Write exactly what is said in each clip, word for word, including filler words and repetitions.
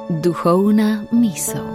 Duhovna misel.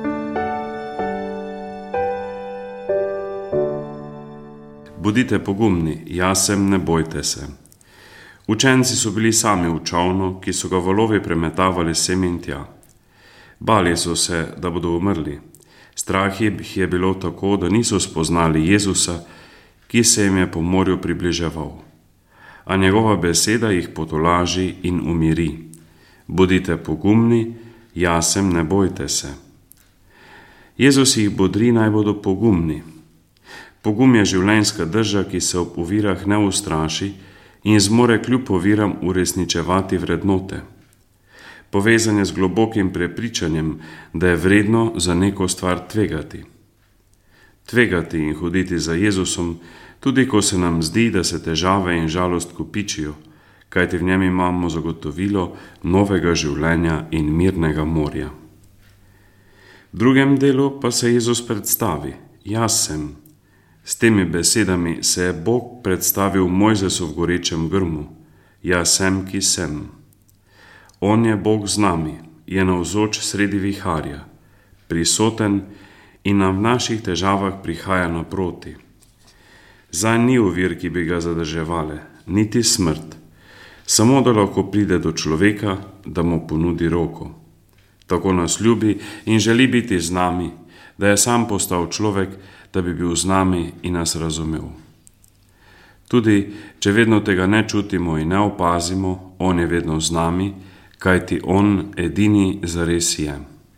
Bodite pogumni, jaz sem, ne bojte se. Učenci so bili sami v čolnu, ki so ga valovi premetavali sem in tja. Bali so se, da bodo umrli. Strah jih je bilo tako, da niso spoznali Jezusa, ki se jim je po morju približeval. A njegova beseda jih potolaži in umiri. Bodite pogumni, jaz sem, ne bojte se. Jezus jih bodri, naj bodo pogumni. Pogum je življenjska drža, ki se ob ovirah ne ustraši in zmore kljub oviram uresničevati vrednote. Povezan je z globokim prepričanjem, da je vredno za neko stvar tvegati. Tvegati in hoditi za Jezusom, tudi ko se nam zdi, da se težave in žalost kopičijo, kajti v njem imamo zagotovilo novega življenja in mirnega morja. V drugem delu pa se Jezus predstavi, jaz sem. S temi besedami se je Bog predstavil Mojzesu v gorečem grmu, jaz sem, ki sem. On je Bog z nami, je navzoč sredi viharja, prisoten in nam v naših težavah prihaja naproti. Zanj ni ovir, ki bi ga zadrževale, niti smrt, samo da lahko pride do človeka, da mu ponudi roko. Tako nas ljubi in želi biti z nami, da je sam postal človek, da bi bil z nami in nas razumel. Tudi, če vedno tega ne čutimo in ne opazimo, on je vedno z nami, kajti on edini zares je.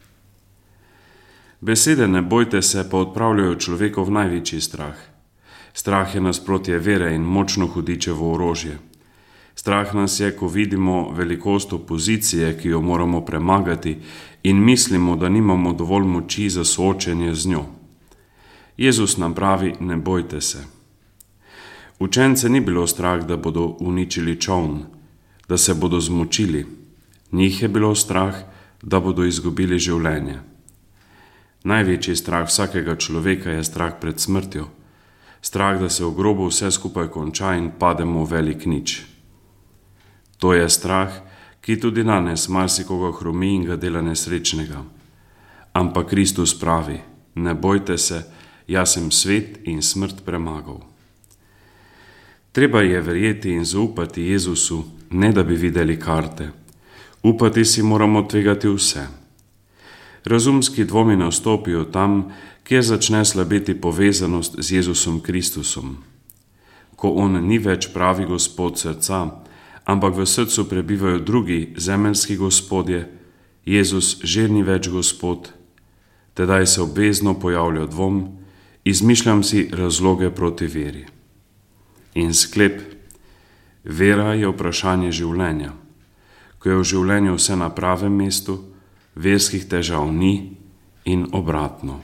Besede ne bojte se pa odpravljajo človekov največji strah. Strah je nasprotje vere in močno hudičevo orožje. Strah nas je, ko vidimo velikost opozicije, ki jo moramo premagati in mislimo, da nimamo dovolj moči za soočenje z njo. Jezus nam pravi, ne bojte se. Učence ni bilo strah, da bodo uničili čoln, da se bodo zmočili. Njih je bilo strah, da bodo izgubili življenje. Največji strah vsakega človeka je strah pred smrtjo. Strah, da se v grobu vse skupaj konča in pademo v velik nič. To je strah, ki tudi danes marsikoga hromi in ga dela nesrečnega. Ampak Kristus pravi, ne bojte se, jaz sem svet in smrt premagal. Treba je verjeti in zaupati Jezusu, ne da bi videli karte. Upati si moramo tvegati vse. Razumski dvomi nastopijo tam, kjer začne slabeti povezanost z Jezusom Kristusom. Ko on ni več pravi gospod srca, ampak v srcu prebivajo drugi zemeljski gospodje, Jezus že ni več gospod, tedaj se obvezno pojavlja dvom, izmišljam si razloge proti veri. In sklep, vera je vprašanje življenja. Ko je v življenju vse na pravem mestu, verskih težav ni in obratno.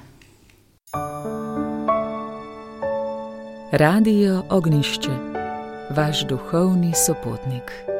Radio Ognjišče, vaš duhovni sopotnik.